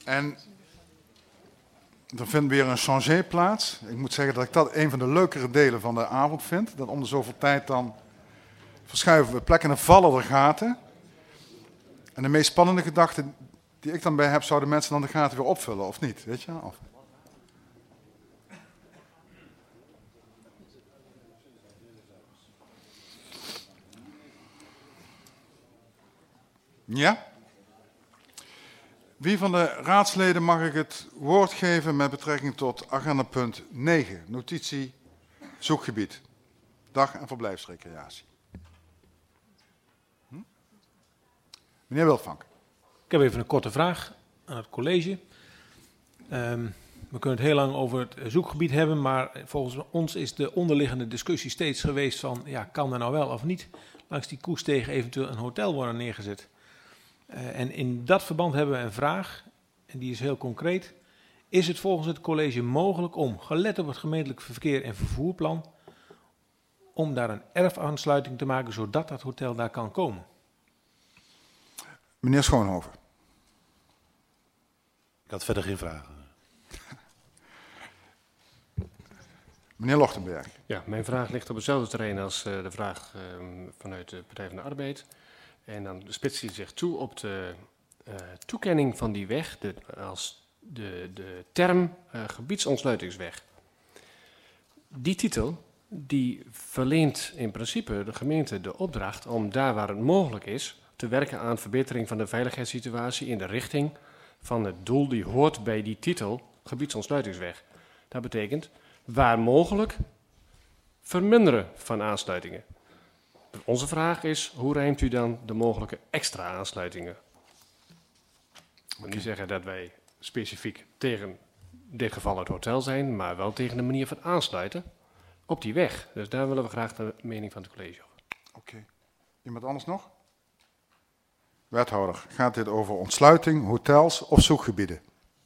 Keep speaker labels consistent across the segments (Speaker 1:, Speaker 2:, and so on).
Speaker 1: En er vindt weer een changé plaats. Ik moet zeggen dat ik dat een van de leukere delen van de avond vind. Dat om de zoveel tijd dan verschuiven we plekken en vallen er gaten. En de meest spannende gedachte die ik dan bij heb, zouden mensen dan de gaten weer opvullen of niet? Weet je? Of... Ja? Wie van de raadsleden mag ik het woord geven met betrekking tot agendapunt 9, notitie zoekgebied, dag- en verblijfsrecreatie? Meneer Wiltvank.
Speaker 2: Ik heb even een korte vraag aan het college. We kunnen het heel lang over het zoekgebied hebben, maar volgens ons is de onderliggende discussie steeds geweest van, ja, kan er nou wel of niet langs die Koesteeg eventueel een hotel worden neergezet? En in dat verband hebben we een vraag, en die is heel concreet. Is het volgens het college mogelijk om, gelet op het gemeentelijk verkeer en vervoerplan, om daar een erfaansluiting te maken, zodat dat hotel daar kan komen?
Speaker 1: Meneer Schoonhoven.
Speaker 3: Ik had verder geen vragen.
Speaker 1: Meneer Lochtenberg.
Speaker 4: Ja, mijn vraag ligt op hetzelfde terrein als de vraag vanuit de Partij van de Arbeid. En dan spitst hij zich toe op de toekenning van die weg als de term gebiedsontsluitingsweg. Die titel die verleent in principe de gemeente de opdracht om daar waar het mogelijk is te werken aan verbetering van de veiligheidssituatie in de richting van het doel die hoort bij die titel gebiedsontsluitingsweg. Dat betekent waar mogelijk verminderen van aansluitingen. Onze vraag is, hoe rijmt u dan de mogelijke extra aansluitingen? Ik wil niet zeggen dat wij specifiek tegen dit geval het hotel zijn, maar wel tegen de manier van aansluiten op die weg. Dus daar willen we graag de mening van het college over.
Speaker 1: Oké. Iemand anders nog? Wethouder, gaat dit over ontsluiting, hotels of zoekgebieden?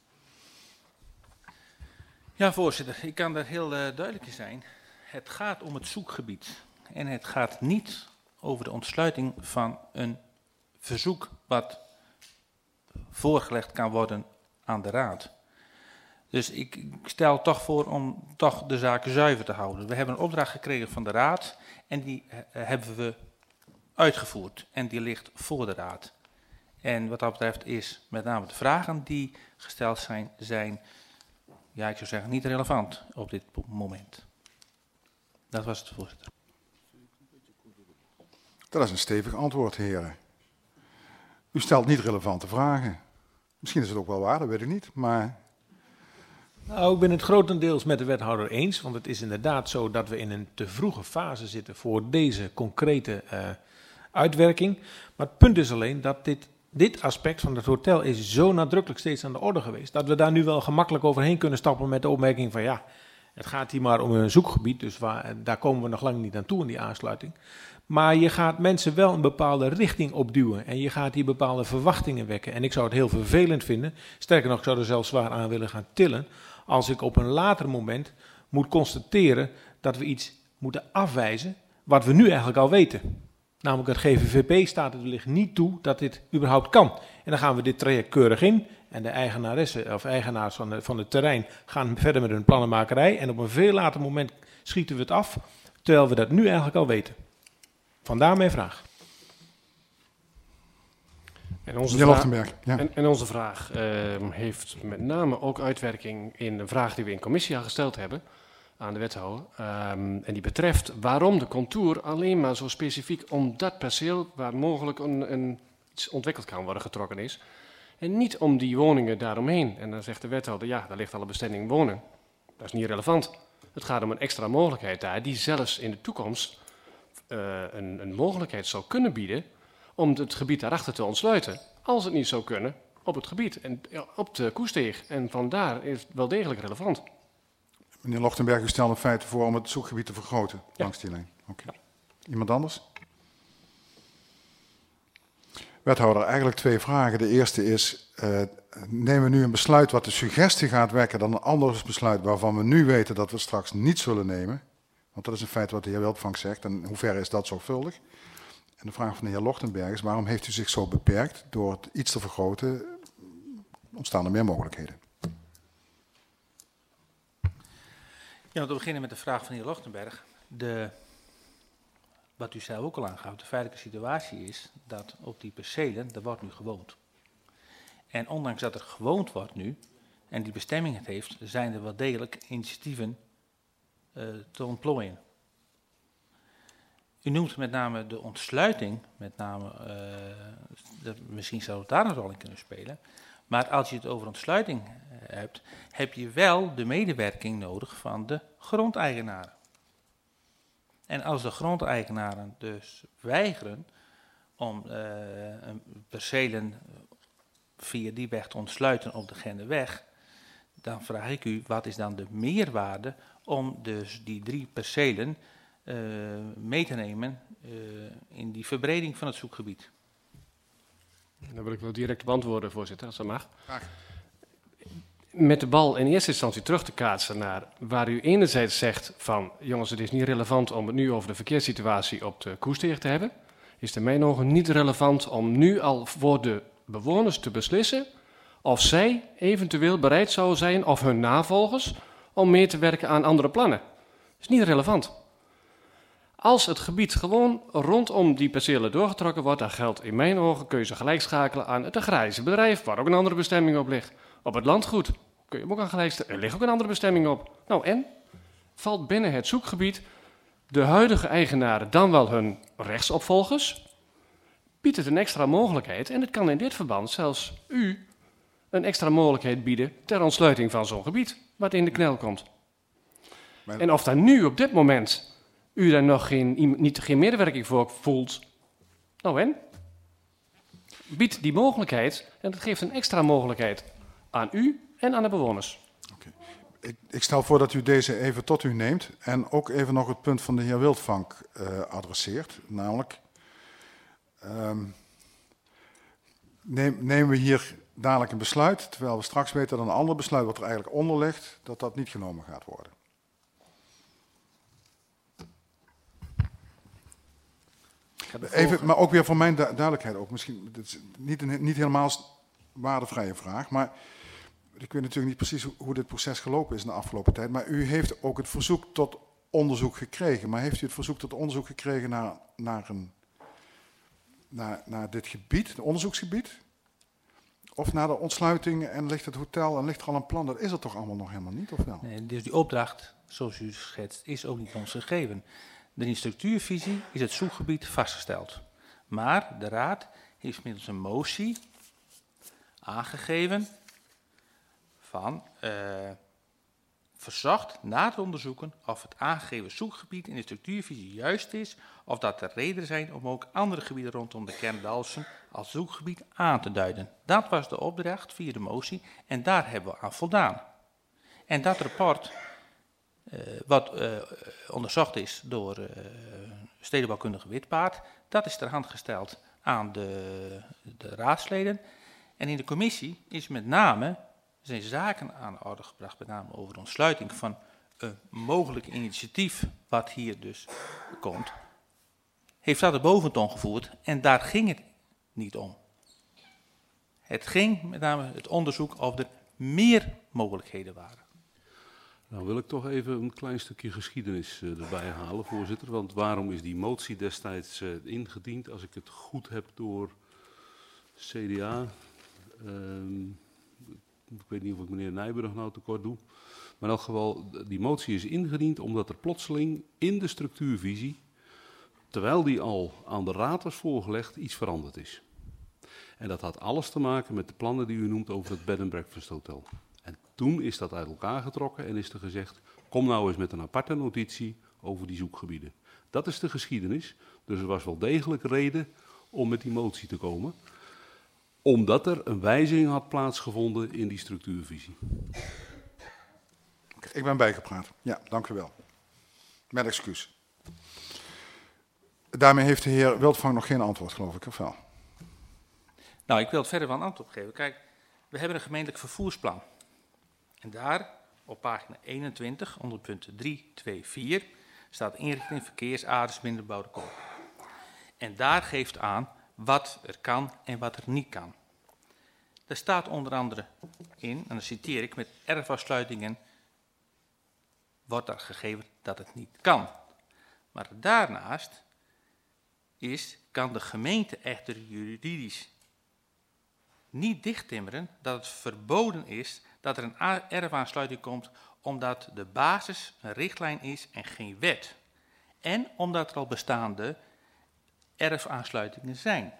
Speaker 5: Ja, voorzitter, ik kan daar heel duidelijk in zijn. Het gaat om het zoekgebied. En het gaat niet over de ontsluiting van een verzoek wat voorgelegd kan worden aan de raad. Dus ik stel toch voor om toch de zaken zuiver te houden. We hebben een opdracht gekregen van de raad en die hebben we uitgevoerd. En die ligt voor de raad. En wat dat betreft is met name de vragen die gesteld zijn, ja, ik zou zeggen, niet relevant op dit moment. Dat was het, voorzitter.
Speaker 1: Dat is een stevig antwoord, heren. U stelt niet relevante vragen. Misschien is het ook wel waar, dat weet ik niet, maar...
Speaker 2: Nou, ik ben het grotendeels met de wethouder eens, want het is inderdaad zo dat we in een te vroege fase zitten voor deze concrete uitwerking. Maar het punt is alleen dat dit aspect van het hotel is zo nadrukkelijk steeds aan de orde geweest, dat we daar nu wel gemakkelijk overheen kunnen stappen met de opmerking van ja, het gaat hier maar om een zoekgebied, dus daar komen we nog lang niet aan toe in die aansluiting. Maar je gaat mensen wel een bepaalde richting opduwen en je gaat hier bepaalde verwachtingen wekken. En ik zou het heel vervelend vinden, sterker nog, ik zou er zelfs zwaar aan willen gaan tillen, als ik op een later moment moet constateren dat we iets moeten afwijzen wat we nu eigenlijk al weten. Namelijk het GVVP staat het wellicht niet toe dat dit überhaupt kan. En dan gaan we dit traject keurig in en de eigenaressen of eigenaars van het terrein gaan verder met hun plannenmakerij. En op een veel later moment schieten we het af, terwijl we dat nu eigenlijk al weten. Vandaar mijn vraag.
Speaker 4: En onze
Speaker 1: Meneer Lochtenberg. Ja.
Speaker 4: En onze vraag heeft met name ook uitwerking in een vraag die we in commissie al gesteld hebben aan de wethouder. En die betreft waarom de contour alleen maar zo specifiek om dat perceel waar mogelijk iets ontwikkeld kan worden getrokken is. En niet om die woningen daaromheen. En dan zegt de wethouder, ja, daar ligt al een bestemming wonen. Dat is niet relevant. Het gaat om een extra mogelijkheid daar die zelfs in de toekomst een mogelijkheid zou kunnen bieden om het gebied daarachter te ontsluiten, als het niet zou kunnen, op het gebied en op de Koesteeg. En vandaar is het wel degelijk relevant.
Speaker 1: Meneer Lochtenberg, u stelt in feite voor om het zoekgebied te vergroten langs die lijn. Oké. Iemand anders? Wethouder, eigenlijk twee vragen. De eerste is, nemen we nu een besluit wat de suggestie gaat wekken dan een ander besluit waarvan we nu weten dat we straks niet zullen nemen? Want dat is in feite wat de heer Wiltvank zegt. En in hoeverre is dat zorgvuldig? En de vraag van de heer Lochtenberg is, waarom heeft u zich zo beperkt door het iets te vergroten? ontstaan er meer mogelijkheden.
Speaker 5: Ja, om te beginnen met de vraag van de heer Lochtenberg. Wat u zelf ook al aangaf, de feitelijke situatie is dat op die percelen, er wordt nu gewoond. En ondanks dat er gewoond wordt nu, en die bestemming het heeft, zijn er wel degelijk initiatieven te ontplooien. U noemt met name de ontsluiting, misschien zou het daar een rol in kunnen spelen. Maar als je het over ontsluiting hebt, heb je wel de medewerking nodig van de grondeigenaren. En als de grondeigenaren dus weigeren om percelen via die weg te ontsluiten op de Genderweg, dan vraag ik u, wat is dan de meerwaarde om dus die 3 percelen mee te nemen in die verbreding van het zoekgebied?
Speaker 4: Dan wil ik wel direct beantwoorden, voorzitter, als dat mag.
Speaker 1: Graag.
Speaker 4: Met de bal in eerste instantie terug te kaatsen naar waar u enerzijds zegt van, jongens, het is niet relevant om het nu over de verkeerssituatie op de Koesteeg te hebben, is het in mijn ogen niet relevant om nu al voor de bewoners te beslissen of zij eventueel bereid zouden zijn, of hun navolgers, om mee te werken aan andere plannen. Dat is niet relevant. Als het gebied gewoon rondom die percelen doorgetrokken wordt, dan geldt in mijn ogen, kun je ze gelijk schakelen aan het agrarische bedrijf, waar ook een andere bestemming op ligt. Op het landgoed kun je hem ook aan gelijk stellen. Er ligt ook een andere bestemming op. Nou en? Valt binnen het zoekgebied de huidige eigenaren dan wel hun rechtsopvolgers? Biedt het een extra mogelijkheid, en het kan in dit verband zelfs u een extra mogelijkheid bieden ter ontsluiting van zo'n gebied, wat in de knel komt. En of daar nu op dit moment u daar nog geen medewerking voor voelt, nou en? Biedt die mogelijkheid, en dat geeft een extra mogelijkheid aan u en aan de bewoners.
Speaker 1: Okay. Ik stel voor dat u deze even tot u neemt en ook even nog het punt van de heer Wildvank adresseert. Namelijk, nemen we hier dadelijk een besluit, terwijl we straks weten dat een ander besluit wat er eigenlijk onder ligt, dat niet genomen gaat worden. Even, maar ook weer voor mijn duidelijkheid ook. Misschien dat is niet helemaal waardevrije vraag, maar ik weet natuurlijk niet precies hoe dit proces gelopen is in de afgelopen tijd. Maar u heeft ook het verzoek tot onderzoek gekregen. Maar heeft u het verzoek tot onderzoek gekregen naar dit gebied, het onderzoeksgebied? Of naar de ontsluiting en ligt het hotel en ligt er al een plan? Dat is er toch allemaal nog helemaal niet, of wel?
Speaker 5: Nee, dus die opdracht, zoals u schetst, is ook niet ons gegeven. In de structuurvisie is het zoekgebied vastgesteld. Maar de Raad heeft middels een motie aangegeven van verzocht na te onderzoeken of het aangegeven zoekgebied in de structuurvisie juist is, of dat er redenen zijn om ook andere gebieden rondom de kern Dalfsen als zoekgebied aan te duiden. Dat was de opdracht via de motie en daar hebben we aan voldaan. En dat rapport, wat onderzocht is door stedenbouwkundige Witpaard, dat is ter hand gesteld aan de raadsleden. En in de commissie is met name zijn zaken aan de orde gebracht, met name over de ontsluiting van een mogelijk initiatief, wat hier dus komt, heeft dat de boventoon gevoerd en daar ging het niet om. Het ging met name het onderzoek of er meer mogelijkheden waren.
Speaker 3: Nou wil ik toch even een klein stukje geschiedenis erbij halen, voorzitter. Want waarom is die motie destijds ingediend, als ik het goed heb, door CDA... ik weet niet of ik meneer Nijburg nou tekort doe. Maar in elk geval, die motie is ingediend omdat er plotseling in de structuurvisie, terwijl die al aan de raad was voorgelegd, iets veranderd is. En dat had alles te maken met de plannen die u noemt over het bed and breakfast hotel. En toen is dat uit elkaar getrokken en is er gezegd, kom nou eens met een aparte notitie over die zoekgebieden. Dat is de geschiedenis, dus er was wel degelijk reden om met die motie te komen, omdat er een wijziging had plaatsgevonden in die structuurvisie.
Speaker 1: Ik ben bijgepraat. Ja, dank u wel. Met excuus. Daarmee heeft de heer Wildvank nog geen antwoord, geloof ik, of wel?
Speaker 5: Nou, ik wil het verder wel een antwoord geven. Kijk, we hebben een gemeentelijk vervoersplan. En daar, op pagina 21, onder punt 3.2.4, staat inrichting verkeersaders binnen de bebouwde kom. En daar geeft aan wat er kan en wat er niet kan. Er staat onder andere in, en dan citeer ik, met erfafsluitingen wordt er gegeven dat het niet kan. Maar daarnaast kan de gemeente echter juridisch niet dichttimmeren dat het verboden is dat er een erfaansluiting komt omdat de basis een richtlijn is en geen wet. En omdat er al bestaande erfaansluitingen zijn.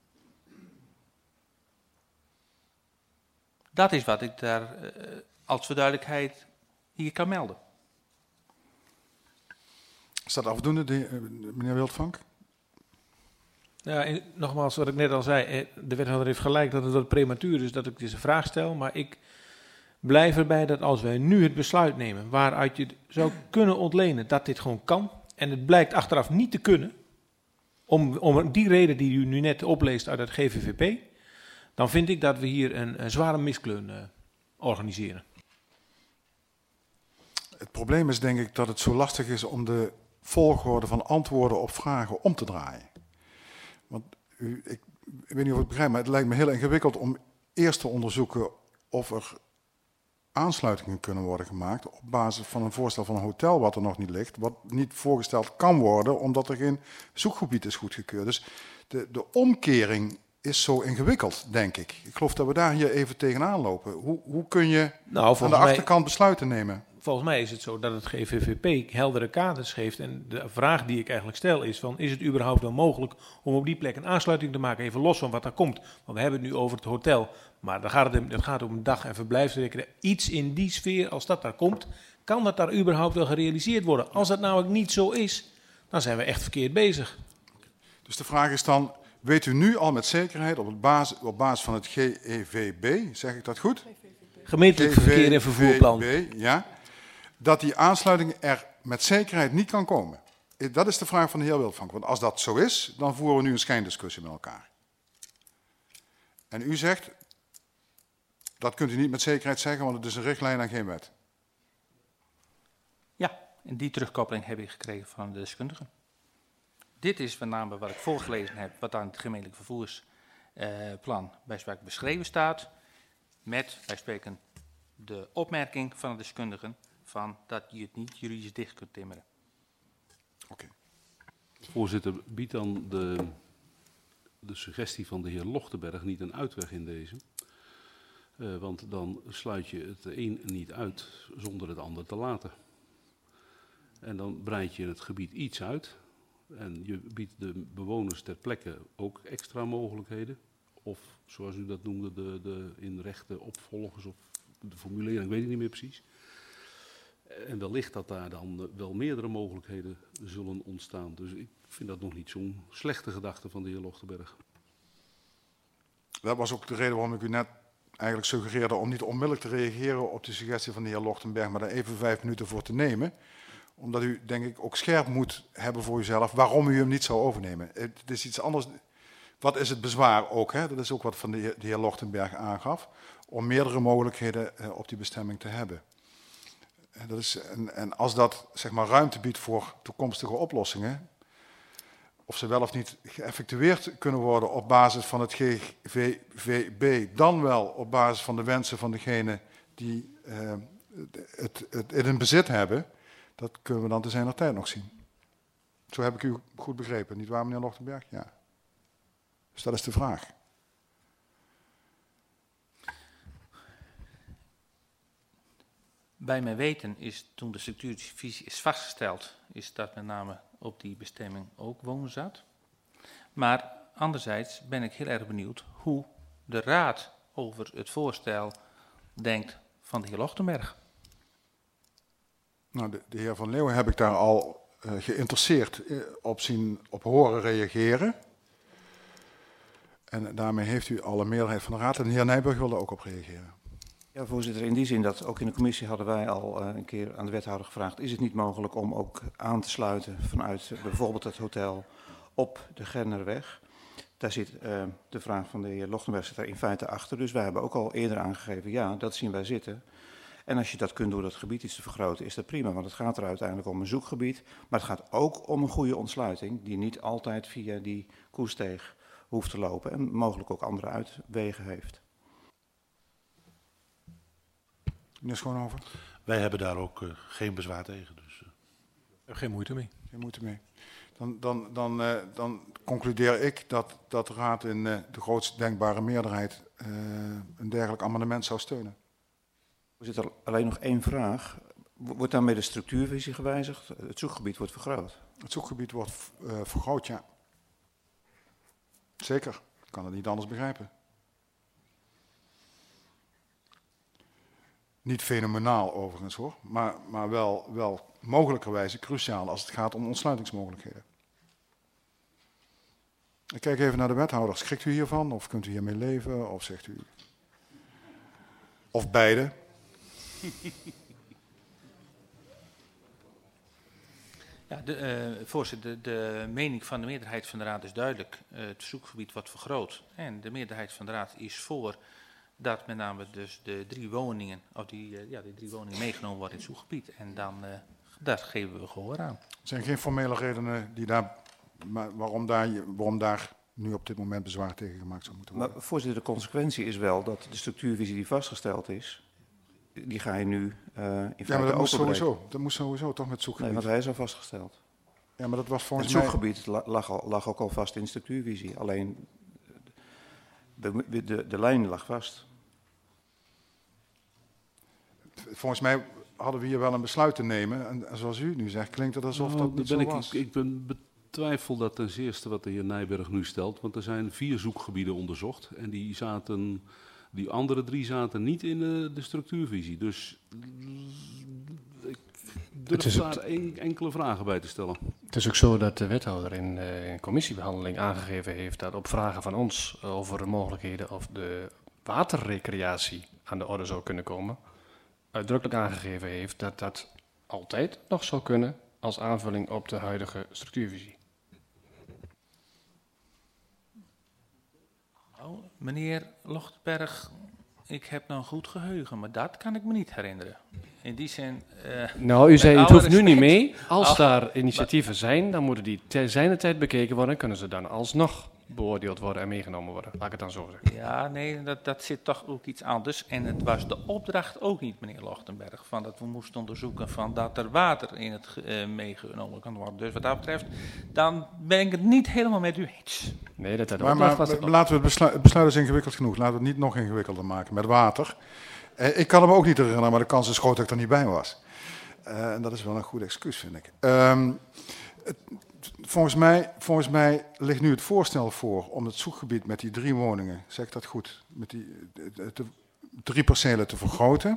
Speaker 5: Dat is wat ik daar als verduidelijkheid hier kan melden.
Speaker 1: Is dat afdoende, meneer Wildvank?
Speaker 2: Ja, en nogmaals, wat ik net al zei, de wethouder heeft gelijk dat het wat prematuur is dat ik deze vraag stel, maar ik blijf erbij dat als wij nu het besluit nemen waaruit je het zou kunnen ontlenen dat dit gewoon kan, en het blijkt achteraf niet te kunnen, om die reden die u nu net opleest uit het GVVP, dan vind ik dat we hier een zware miskleun organiseren.
Speaker 1: Het probleem is denk ik dat het zo lastig is om de volgorde van antwoorden op vragen om te draaien. Want ik weet niet of ik het begrijp, maar het lijkt me heel ingewikkeld om eerst te onderzoeken of er aansluitingen kunnen worden gemaakt op basis van een voorstel van een hotel wat er nog niet ligt, wat niet voorgesteld kan worden omdat er geen zoekgebied is goedgekeurd. Dus de omkering is zo ingewikkeld, denk ik. Ik geloof dat we daar hier even tegenaan lopen. Hoe kun je aan de achterkant besluiten nemen?
Speaker 2: Volgens mij is het zo dat het GVVP heldere kaders geeft. En de vraag die ik eigenlijk stel is van, is het überhaupt wel mogelijk om op die plek een aansluiting te maken, even los van wat er komt. Want we hebben het nu over het hotel, maar het gaat om een dag- en verblijfsrekening. Iets in die sfeer, als dat daar komt, kan dat daar überhaupt wel gerealiseerd worden. Als dat namelijk niet zo is, dan zijn we echt verkeerd bezig.
Speaker 1: Dus de vraag is dan, weet u nu al met zekerheid op basis van het GEVB, zeg ik dat goed?
Speaker 2: Gemeentelijk verkeer en vervoerplan.
Speaker 1: Ja, dat die aansluiting er met zekerheid niet kan komen. Dat is de vraag van de heer Wildvank. Want als dat zo is, dan voeren we nu een schijndiscussie met elkaar. En u zegt, dat kunt u niet met zekerheid zeggen, want het is een richtlijn en geen wet.
Speaker 5: Ja, en die terugkoppeling heb ik gekregen van de deskundigen. Dit is met name wat ik voorgelezen heb, wat aan het gemeentelijk vervoersplan bij sprake beschreven staat, met, bij spreken, de opmerking van de deskundigen van dat je het niet juridisch dicht kunt timmeren.
Speaker 1: Oké.
Speaker 3: Voorzitter, biedt dan de suggestie van de heer Lochtenberg niet een uitweg in deze? Want dan sluit je het een niet uit zonder het ander te laten. En dan breid je het gebied iets uit. En je biedt de bewoners ter plekke ook extra mogelijkheden. Of zoals u dat noemde, de in rechten opvolgers of de formulering, weet ik niet meer precies. En wellicht dat daar dan wel meerdere mogelijkheden zullen ontstaan. Dus ik vind dat nog niet zo'n slechte gedachte van de heer Lochtenberg.
Speaker 1: Dat was ook de reden waarom ik u net eigenlijk suggereerde om niet onmiddellijk te reageren op de suggestie van de heer Lochtenberg, maar daar even 5 minuten voor te nemen. Omdat u, denk ik, ook scherp moet hebben voor uzelf waarom u hem niet zou overnemen. Het is iets anders. Wat is het bezwaar ook? Hè? Dat is ook wat van de heer Lochtenberg aangaf. Om meerdere mogelijkheden op die bestemming te hebben. En als dat zeg maar, ruimte biedt voor toekomstige oplossingen, of ze wel of niet geëffectueerd kunnen worden op basis van het GVVB, dan wel op basis van de wensen van degene die het in hun bezit hebben, dat kunnen we dan te zijner tijd nog zien. Zo heb ik u goed begrepen, niet waar, meneer Lochtenberg? Ja. Dus dat is de vraag.
Speaker 5: Bij mijn weten is toen de structuurvisie is vastgesteld, is dat met name op die bestemming ook wonen zat. Maar anderzijds ben ik heel erg benieuwd hoe de raad over het voorstel denkt van de heer Lochtenberg.
Speaker 1: Nou, de heer Van Leeuwen heb ik daar al geïnteresseerd op horen reageren. En daarmee heeft u al een meerderheid van de raad. En de heer Nijburg wilde ook op reageren.
Speaker 6: Ja, voorzitter, in die zin dat ook in de commissie hadden wij al een keer aan de wethouder gevraagd, is het niet mogelijk om ook aan te sluiten vanuit bijvoorbeeld het hotel op de Gernerweg. Daar zit de vraag van de heer Lochtenberg zit daar in feite achter. Dus wij hebben ook al eerder aangegeven, ja, dat zien wij zitten. En als je dat kunt door dat gebied iets te vergroten, is dat prima. Want het gaat er uiteindelijk om een zoekgebied. Maar het gaat ook om een goede ontsluiting die niet altijd via die koersteeg hoeft te lopen. En mogelijk ook andere uitwegen heeft.
Speaker 1: Meneer Schoonhoven?
Speaker 7: Wij hebben daar ook geen bezwaar tegen. Dus,
Speaker 2: Geen moeite mee.
Speaker 1: Geen moeite mee. Dan concludeer ik dat de Raad in de grootst denkbare meerderheid een dergelijk amendement zou steunen.
Speaker 6: Voorzitter, alleen nog één vraag. Wordt daarmee de structuurvisie gewijzigd? Het zoekgebied wordt vergroot.
Speaker 1: Het zoekgebied wordt vergroot, ja. Zeker. Ik kan het niet anders begrijpen. Niet fenomenaal overigens hoor, maar wel mogelijkerwijze cruciaal als het gaat om ontsluitingsmogelijkheden. Ik kijk even naar de wethouder. Schrikt u hiervan of kunt u hiermee leven of zegt u... Of beide?
Speaker 5: Ja, voorzitter, de mening van de meerderheid van de Raad is duidelijk. Het zoekgebied wordt vergroot. En de meerderheid van de Raad is voor dat met name dus de 3 woningen, of die 3 woningen meegenomen worden in het zoekgebied. En dan, daar geven we gehoor aan.
Speaker 1: Er zijn geen formele redenen die waarom daar nu op dit moment bezwaar tegen gemaakt zou moeten worden.
Speaker 6: Maar voorzitter, de consequentie is wel dat de structuurvisie die vastgesteld is, die ga je nu in feite
Speaker 1: maar dat moest
Speaker 6: openbreken.
Speaker 1: sowieso. Dat moest sowieso toch met het zoekgebied.
Speaker 6: Nee, want hij is al vastgesteld.
Speaker 1: Ja, maar dat was
Speaker 6: Het
Speaker 1: volgens mij...
Speaker 6: zoekgebied lag ook al vast in de structuurvisie. Alleen de lijn lag vast.
Speaker 1: Volgens mij hadden we hier wel een besluit te nemen. En zoals u nu zegt, klinkt het alsof dat niet zo was.
Speaker 3: Ik betwijfel dat ten zeerste wat de heer Nijberg nu stelt. Want er zijn 4 zoekgebieden onderzocht. En die andere 3 zaten niet in de structuurvisie. Dus ik durf daar enkele vragen bij te stellen.
Speaker 4: Het is ook zo dat de wethouder in commissiebehandeling aangegeven heeft dat op vragen van ons over de mogelijkheden of de waterrecreatie aan de orde zou kunnen komen, uitdrukkelijk aangegeven heeft dat dat altijd nog zou kunnen als aanvulling op de huidige structuurvisie.
Speaker 5: Nou, meneer Lochtberg, ik heb nou een goed geheugen, maar dat kan ik me niet herinneren. In die zin...
Speaker 4: Nou, u zei, het hoeft nu niet
Speaker 5: respect.
Speaker 4: mee. Als daar initiatieven zijn, dan moeten die zijn tijd bekeken worden en kunnen ze dan alsnog beoordeeld worden en meegenomen worden. Laat ik het dan zo zeggen.
Speaker 5: Ja, nee, dat zit toch ook iets anders. En het was de opdracht ook niet, meneer Lochtenberg, van dat we moesten onderzoeken van dat er water in het meegenomen kan worden. Dus wat dat betreft, dan ben ik het niet helemaal met u eens.
Speaker 4: Nee, dat de
Speaker 1: Maar
Speaker 4: opdracht was het ook.
Speaker 1: laten we het besluit is ingewikkeld genoeg. Laten we het niet nog ingewikkelder maken met water. Ik kan me ook niet herinneren, maar de kans is groot dat ik er niet bij was. En dat is wel een goed excuus, vind ik. Volgens mij ligt nu het voorstel voor om het zoekgebied met die 3 woningen, zeg ik dat goed, met die 3 percelen te vergroten.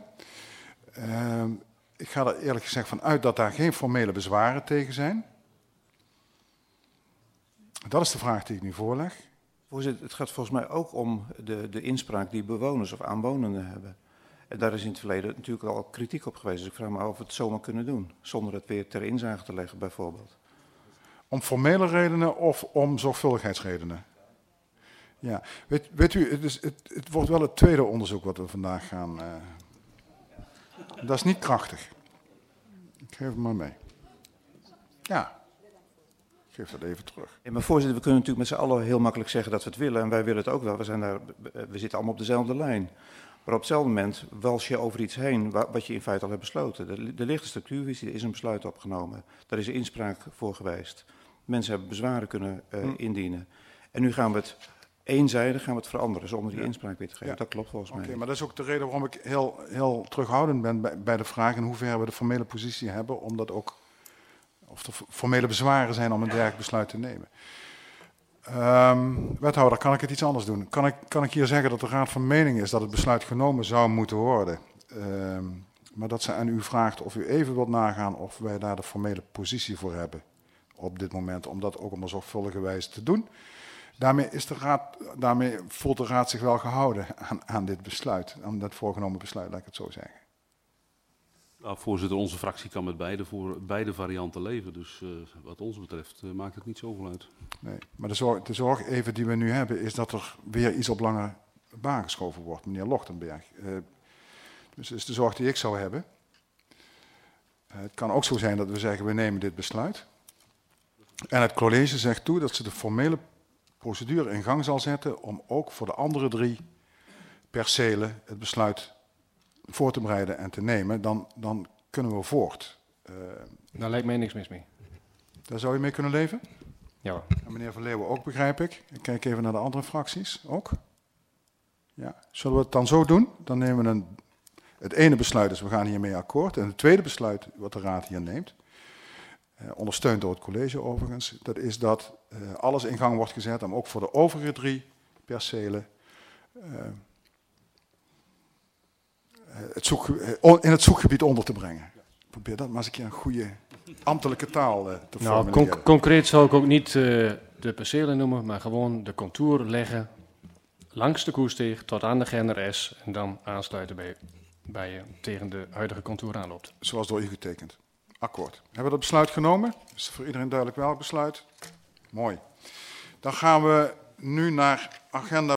Speaker 1: Ik ga er eerlijk gezegd van uit dat daar geen formele bezwaren tegen zijn. Dat is de vraag die ik nu voorleg.
Speaker 6: Voorzitter, het gaat volgens mij ook om de inspraak die bewoners of aanwonenden hebben. En daar is in het verleden natuurlijk al kritiek op geweest. Dus ik vraag me af of we het zomaar kunnen doen, zonder het weer ter inzage te leggen bijvoorbeeld.
Speaker 1: Om formele redenen of om zorgvuldigheidsredenen? Ja, weet u, het wordt wel het tweede onderzoek wat we vandaag gaan... Dat is niet krachtig. Ik geef het maar mee. Ja, ik geef dat even terug.
Speaker 6: Ja, maar voorzitter, we kunnen natuurlijk met z'n allen heel makkelijk zeggen dat we het willen. En wij willen het ook wel. We zitten allemaal op dezelfde lijn. Maar op hetzelfde moment wals je over iets heen wat je in feite al hebt besloten. Er ligt een structuurvisie, er is een besluit opgenomen. Daar is een inspraak voor geweest. Mensen hebben bezwaren kunnen indienen. En nu gaan we het eenzijdig veranderen zonder die inspraak weer te geven.
Speaker 1: Ja.
Speaker 6: Dat klopt volgens mij.
Speaker 1: Oké, maar dat is ook de reden waarom ik heel terughoudend ben bij de vraag in hoeverre we de formele positie hebben om dat ook, of er formele bezwaren zijn om een dergelijk besluit te nemen. Wethouder, kan ik het iets anders doen? Kan ik hier zeggen dat de Raad van mening is dat het besluit genomen zou moeten worden? Maar dat ze aan u vraagt of u even wilt nagaan of wij daar de formele positie voor hebben op dit moment, om dat ook op een zorgvuldige wijze te doen. Daarmee voelt de Raad zich wel gehouden aan dit besluit, aan dat voorgenomen besluit, laat ik het zo zeggen.
Speaker 3: Nou, voorzitter, onze fractie kan met beide varianten leven. Dus wat ons betreft maakt het niet zoveel uit.
Speaker 1: Nee, maar de zorg even die we nu hebben is dat er weer iets op lange baan geschoven wordt, meneer Lochtenberg. Dus dat is de zorg die ik zou hebben. Het kan ook zo zijn dat we zeggen we nemen dit besluit. En het college zegt toe dat ze de formele procedure in gang zal zetten om ook voor de andere 3 percelen het besluit voor te bereiden en te nemen, dan kunnen we voort.
Speaker 4: Daar lijkt mij niks mis mee.
Speaker 1: Daar zou je mee kunnen leven?
Speaker 4: Ja.
Speaker 1: En meneer Van Leeuwen ook, begrijp ik. Ik kijk even naar de andere fracties ook. Ja. Zullen we het dan zo doen? Dan nemen we het ene besluit is, we gaan hiermee akkoord. En het tweede besluit, wat de raad hier neemt, ondersteund door het college overigens, dat is dat alles in gang wordt gezet om ook voor de overige 3 percelen in het zoekgebied onder te brengen. Probeer dat maar eens een keer een goede ambtelijke taal te formuleren.
Speaker 4: Nou, concreet zou ik ook niet de percelen noemen, maar gewoon de contour leggen langs de Koesteeg tot aan de Genner S en dan aansluiten bij je tegen de huidige contour aanloopt.
Speaker 1: Zoals door u getekend. Akkoord. Hebben we dat besluit genomen? Is voor iedereen duidelijk welk besluit? Mooi. Dan gaan we nu naar agenda